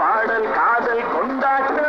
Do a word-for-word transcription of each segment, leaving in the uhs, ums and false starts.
பாடல் காதல் கொண்டாட்டம்.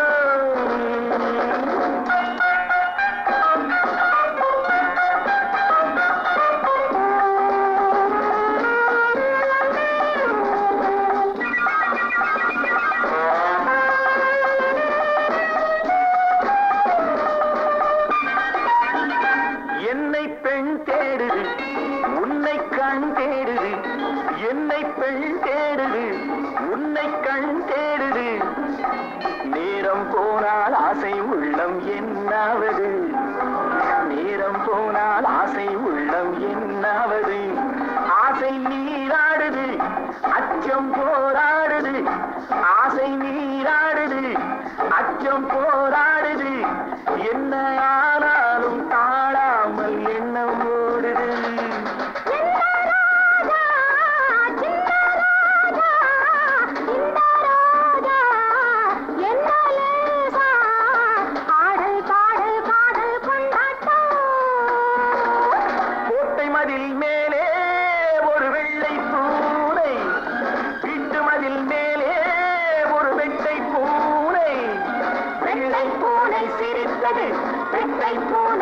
என்னை பெண் தேடுது, உன்னை கண் தேடுது. என்னை பெண் தேடுது, உன்னை கண் தேடுது. நேரம் போனால் ஆசை உள்ளம் என்னாவது, நேரம் போனால் ஆசை உள்ளம் என்னாவது. ஆசை நீராடுது, அச்சம் போராடுது. ஆசை நீராடுது, அச்சம் போராடுது. என்ன ஆனாலும் தாழாமல் எண்ணம் ஓடுது. கோட்டை மதில் மேலே ஒரு வெள்ளை பூனை, வீட்டு மதில் மேலே ஒரு வெட்டை பூனை. வெள்ளை பூனை சிரித்தது, வெட்டை பூனை